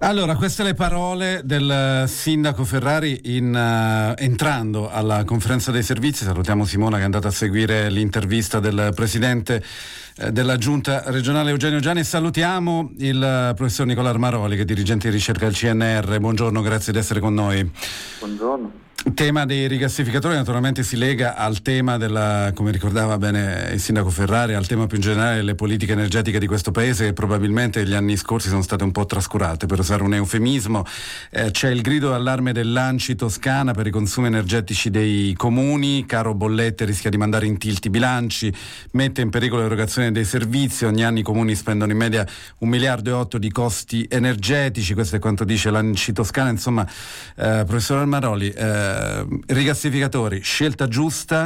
Allora, queste le parole del sindaco Ferrari entrando alla conferenza dei servizi. Salutiamo Simona che è andata a seguire l'intervista del presidente della giunta regionale Eugenio Giani, e salutiamo il professor Nicola Armaroli, che è dirigente di ricerca del CNR. Buongiorno, grazie di essere con noi. Buongiorno. Il tema dei rigassificatori naturalmente si lega al tema come ricordava bene il sindaco Ferrari, al tema più in generale delle politiche energetiche di questo paese, che probabilmente negli anni scorsi sono state un po' trascurate, per usare un eufemismo. C'è il grido d'allarme dell'Anci Toscana per i consumi energetici dei comuni. Caro bollette rischia di mandare in tilt i bilanci, mette in pericolo l'erogazione dei servizi. Ogni anno i comuni spendono in media 1,8 miliardi di costi energetici. Questo è quanto dice l'Anci Toscana. Insomma, professor Armaroli, rigassificatori, scelta giusta?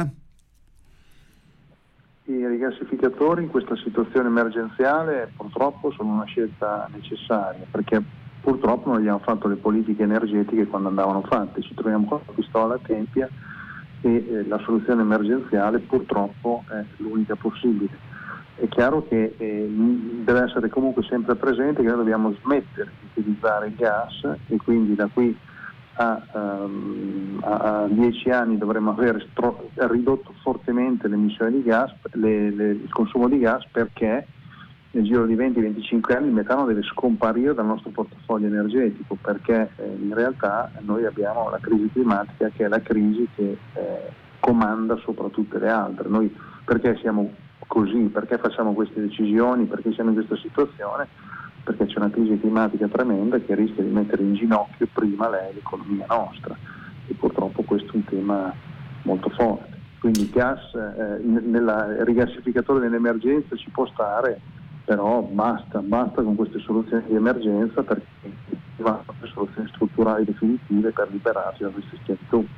I rigassificatori in questa situazione emergenziale purtroppo sono una scelta necessaria, perché purtroppo non abbiamo fatto le politiche energetiche quando andavano fatte. Ci troviamo con la pistola a tempia e la soluzione emergenziale purtroppo è l'unica possibile. È chiaro che deve essere comunque sempre presente che noi dobbiamo smettere di utilizzare il gas, e quindi da qui a 10 anni dovremmo aver ridotto fortemente l'emissione di gas, il consumo di gas, perché nel giro di 20-25 anni il metano deve scomparire dal nostro portafoglio energetico, perché in realtà noi abbiamo la crisi climatica, che è la crisi che comanda sopra tutte le altre. Noi perché siamo così, perché facciamo queste decisioni, perché siamo in questa situazione? Perché c'è una crisi climatica tremenda che rischia di mettere in ginocchio prima l'economia nostra, e purtroppo questo è un tema molto forte. Quindi il gas nel rigassificatore dell'emergenza ci può stare, però basta con queste soluzioni di emergenza, perché vanno le soluzioni strutturali definitive per liberarci da queste schiavitù.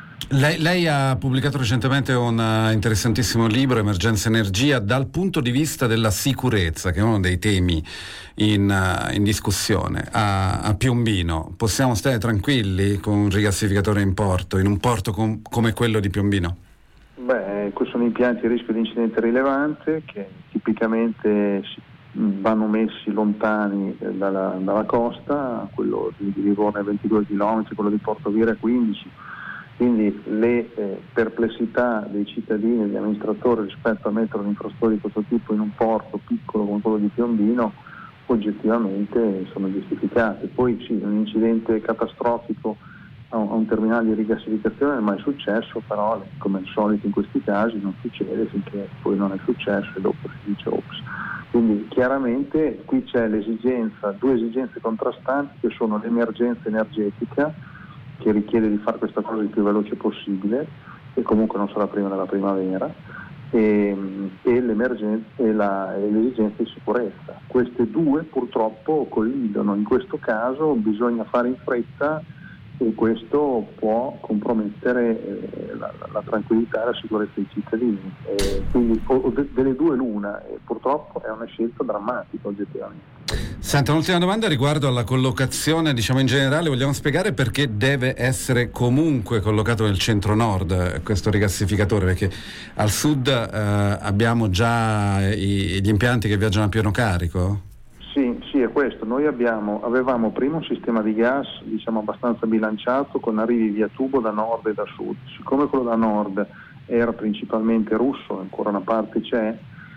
Lei ha pubblicato recentemente un interessantissimo libro, Emergenza Energia, dal punto di vista della sicurezza, che è uno dei temi in discussione. A Piombino possiamo stare tranquilli con un rigassificatore in un porto come quello di Piombino? Questi sono impianti a rischio di incidente rilevante che tipicamente vanno messi lontani dalla costa, quello di Livorno è 22 km, quello di Portovieja è 15. Quindi le perplessità dei cittadini e degli amministratori rispetto a mettere un'infrastruttura di questo tipo in un porto piccolo come quello di Piombino oggettivamente sono giustificate. Poi sì, un incidente catastrofico a un terminale di rigassificazione non è mai successo, però come al solito in questi casi non succede finché poi non è successo e dopo si dice ops. Quindi chiaramente qui c'è due esigenze contrastanti, che sono l'emergenza energetica, che richiede di fare questa cosa il più veloce possibile, e comunque non sarà prima della primavera, e l'emergenza e l'esigenza di sicurezza. Queste due purtroppo collidono. In questo caso bisogna fare in fretta, e questo può compromettere la tranquillità e la sicurezza dei cittadini. Quindi delle due l'una, e purtroppo è una scelta drammatica oggettivamente. Senta, un'ultima domanda riguardo alla collocazione, in generale. Vogliamo spiegare perché deve essere comunque collocato nel centro-nord questo rigassificatore? Perché al sud abbiamo già gli impianti che viaggiano a pieno carico? Sì, è questo. Noi avevamo prima un sistema di gas abbastanza bilanciato, con arrivi via tubo da nord e da sud. Siccome quello da nord era principalmente russo, ancora una parte c'è,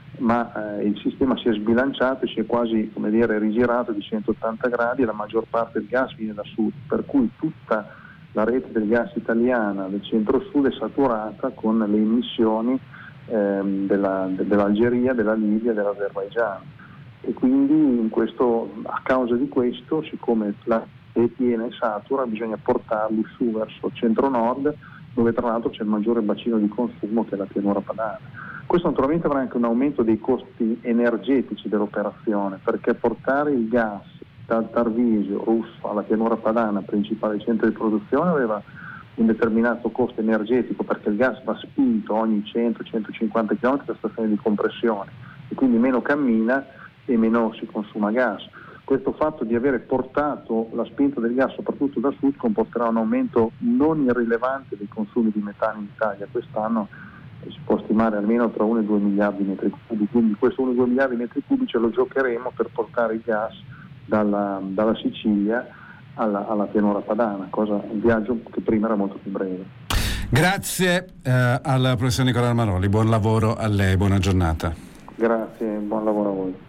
ma il sistema si è sbilanciato e si è quasi rigirato di 180 gradi, e la maggior parte del gas viene da sud, per cui tutta la rete del gas italiana del centro-sud è saturata con le emissioni dell'Algeria, della Libia e dell'Azerbaigian, e quindi a causa di questo, siccome la è piena e satura, bisogna portarli su verso il centro-nord, dove tra l'altro c'è il maggiore bacino di consumo, che è la pianura padana. Questo naturalmente avrà anche un aumento dei costi energetici dell'operazione, perché portare il gas dal Tarvisio russo alla pianura padana, principale centro di produzione, aveva un determinato costo energetico, perché il gas va spinto ogni 100-150 km da stazione di compressione, e quindi meno cammina e meno si consuma gas. Questo fatto di avere portato la spinta del gas soprattutto da sud comporterà un aumento non irrilevante dei consumi di metano in Italia quest'anno, si può stimare almeno tra 1 e 2 miliardi di metri cubi, quindi questo 1 e 2 miliardi di metri cubi ce lo giocheremo per portare il gas dalla Sicilia alla pianura padana, un viaggio che prima era molto più breve. Grazie al professor Nicola Maroli, buon lavoro a lei, buona giornata. Grazie, buon lavoro a voi.